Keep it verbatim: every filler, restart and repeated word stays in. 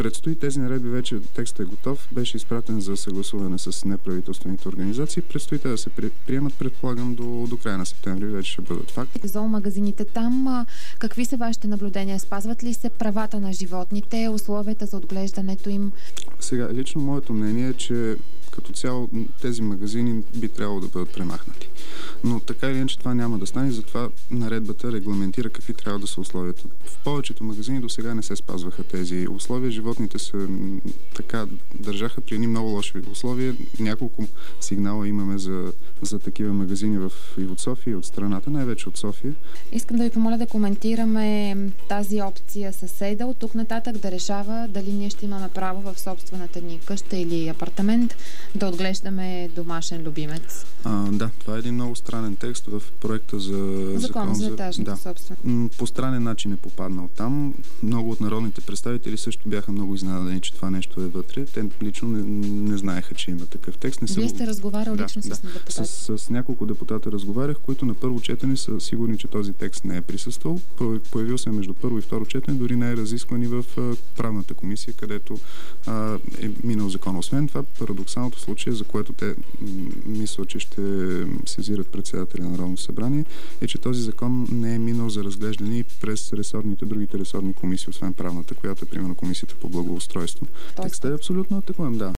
предстои тези наредби, вече текстът е готов, беше изпратен за съгласуване с неправителствените организации. Предстои те да се приемат, предполагам, до, до края на септември вече ще бъдат факт. Зоомагазините там, какви са вашите наблюдения? Спазват ли се правата на животните, условията за отглеждането им? Сега, лично моето мнение е, че като цяло тези магазини би трябвало да бъдат премахнати. Но така или иначе това няма да стане, затова наредбата регламентира какви трябва да са условията. В повечето магазини до сега не се спазваха тези условия. Животните се така държаха при едни много лоши условия. Няколко сигнала имаме за, за такива магазини в, и от София, и от страната, най-вече от София. Искам да ви помоля да коментираме тази опция съседа от тук нататък да решава дали ние ще имаме право в собствената ни къща или апартамент да отглеждаме домашен любимец. А, да, това е един много странен текст в проекта за закон за етажната да. собственост. По странен начин е попаднал там. Много от народните представители също бяха много изненадани, че това нещо е вътре. Те лично не, не знаеха, че има такъв текст. Не Вие сте разговаряли да, лично да. с депутати? С, с няколко депутата разговарях, които на първо четене са сигурни, че този текст не е присъствал. Появил се между първо и второ четене, дори не е разискван и в правната комисия, където а, е минал закон. Освен това, парадоксалното случай, за което те мисля, че ще сезират председателя на Народното събрание, е, че този закон не е минал за разглеждане и през ресорните, другите ресорни комисии, освен правната, която е примерно комисията по благоустройство. Текстът е абсолютно атакуем, да.